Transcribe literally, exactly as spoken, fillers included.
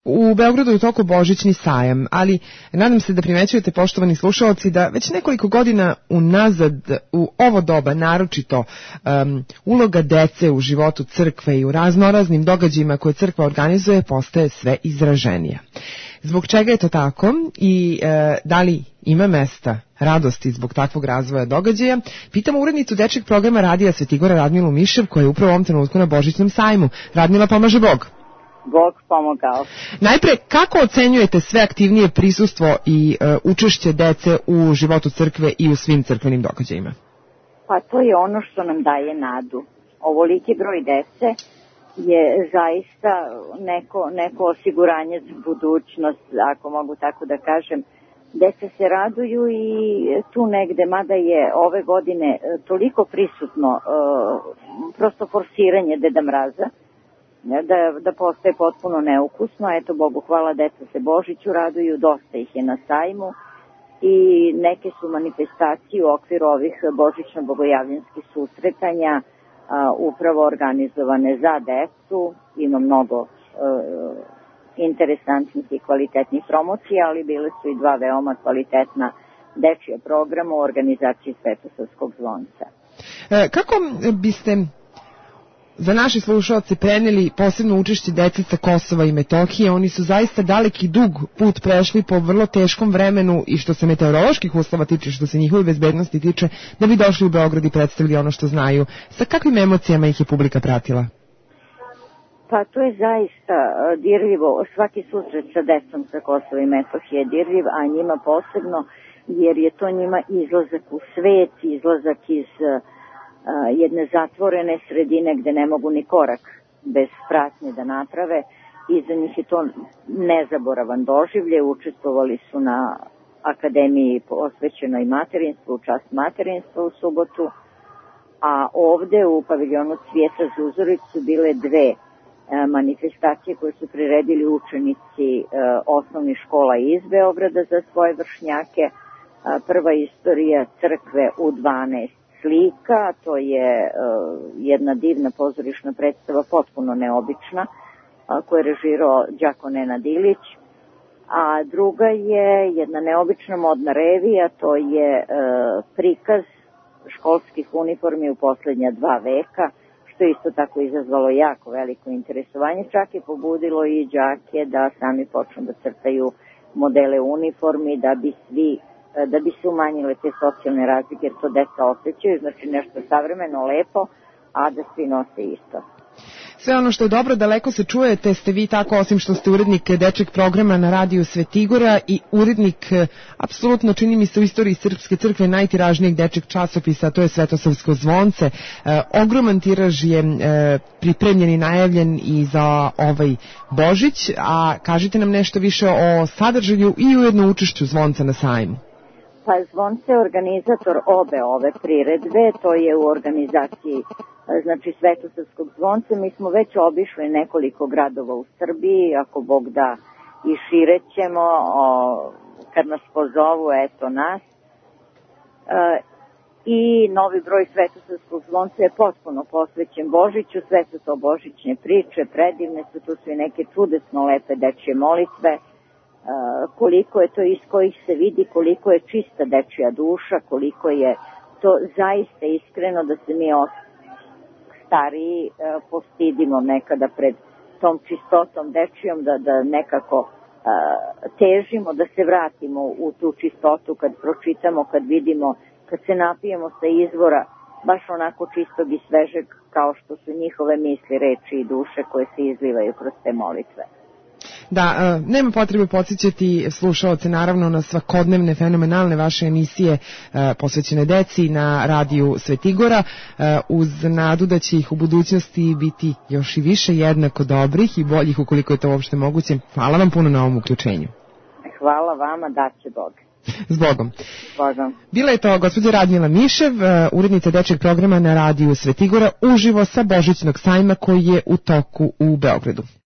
U Beogradu je u toku božićni sajam, ali nadam se da primećujete, poštovani slušalci, da već nekoliko godina unazad u ovo doba naročito um, uloga dece u životu crkve i u raznoraznim događajima koje crkva organizuje postaje sve izraženija. Zbog čega je to tako i e, da li ima mesta radosti zbog takvog razvoja događaja, pitamo urednicu dečjeg programa Radija Svetigora Radmilu Mišev, koja je upravo u ovom trenutku na božićnom sajmu. Radmila, pomaže Bog. Bog pomogao. Najpre, kako ocenjujete sve aktivnije prisustvo i e, učešće dece u životu crkve i u svim crkvenim događajima? Pa to je ono što nam daje nadu. Ovoliki broj dece je zaista neko, neko osiguranje za budućnost, ako mogu tako da kažem. Deca se raduju i tu negde, mada je ove godine toliko prisutno e, prosto forsiranje Deda Mraza, Da, da postaje potpuno neukusno. Eto, Bogu hvala, deca se Božiću raduju, dosta ih je na sajmu i neke su manifestacije u okviru ovih božićno-bogojavljanskih susretanja a, upravo organizovane za decu. Ima mnogo a, interesantnih i kvalitetnih promocija, ali bile su i dva veoma kvalitetna dečija programa u organizaciji Svetosavskog zvonca. E, kako biste za naši slušalci preneli posebno učešće dece sa Kosova i Metohije? Oni su zaista daleki dug put prešli po vrlo teškom vremenu i što se meteoroloških uslova tiče, što se njihove bezbednosti tiče, da bi došli u Beograd i predstavili ono što znaju. Sa kakvim emocijama ih je publika pratila? Pa to je zaista dirljivo. Svaki susret sa decom sa Kosova i Metohije je dirljiv, a njima posebno, jer je to njima izlazak u svet, izlazak iz jedne zatvorene sredine gde ne mogu ni korak bez pratnje da naprave i za njih je to nezaboravan doživlje. Učestvovali su na akademiji posvećenoj materinstvu, u čast materinstva u subotu, a ovde u paviljonu Cvijeta Zuzorić su bile dve manifestacije koje su priredili učenici osnovnih škola iz Beograda za svoje vršnjake. Prva istorija crkve u dvanaest slika, to je uh, jedna divna pozorišna predstava, potpuno neobična, uh, koju je režirao Đako Nenad Ilić, a druga je jedna neobična modna revija, to je uh, prikaz školskih uniformi u poslednja dva veka, što je isto tako izazvalo jako veliko interesovanje, čak je pobudilo i đake da sami počnu da crtaju modele uniformi, da bi svi da bi se umanjile te socijalne razlike, jer to deca osjećaju, znači nešto savremeno, lepo, a da svi nose isto. Sve ono što je dobro, daleko se čujete, ste vi tako, osim što ste urednik dečjeg programa na Radiju Svetigora i urednik, apsolutno čini mi se u istoriji Srpske crkve najtiražnijeg dečjeg časopisa, to je Svetosavsko zvonce. E, ogroman tiraž je e, pripremljen i najavljen i za ovaj Božić, a kažite nam nešto više o sadržaju i ujedno učešću zvonca na sajmu. Pa zvonce je organizator obe ove priredbe, to je u organizaciji znači Svetosavskog zvonca. Mi smo već obišli nekoliko gradova u Srbiji, ako Bog da i šire ćemo, o, kad nas pozovu, eto nas. E, I novi broj Svetosavskog zvonca je potpuno posvećen Božiću, sve su to božićne priče, predivne su, tu su i neke čudesno lepe dečje molitve. Uh, koliko je to iz kojih se vidi, koliko je čista dečija duša, koliko je to zaista iskreno da se mi stariji uh, postidimo nekada pred tom čistotom dečijom, da, da nekako uh, težimo da se vratimo u tu čistotu kad pročitamo, kad vidimo, kad se napijemo sa izvora baš onako čistog i svežeg kao što su njihove misli, reči i duše koje se izlivaju kroz te molitve. Da, nema potrebe podsjećati slušaoce naravno na svakodnevne fenomenalne vaše emisije posvećene deci na Radiju Svetigora, uz nadu da će ih u budućnosti biti još i više jednako dobrih i boljih ukoliko je to uopšte moguće. Hvala vam puno na ovom uključenju. Hvala vama, da će Bog. S Bogom. S Bogom. Bila je to gospođa Radmila Mišev, urednica dečjeg programa na Radiju Svetigora, uživo sa božićnog sajma koji je u toku u Beogradu.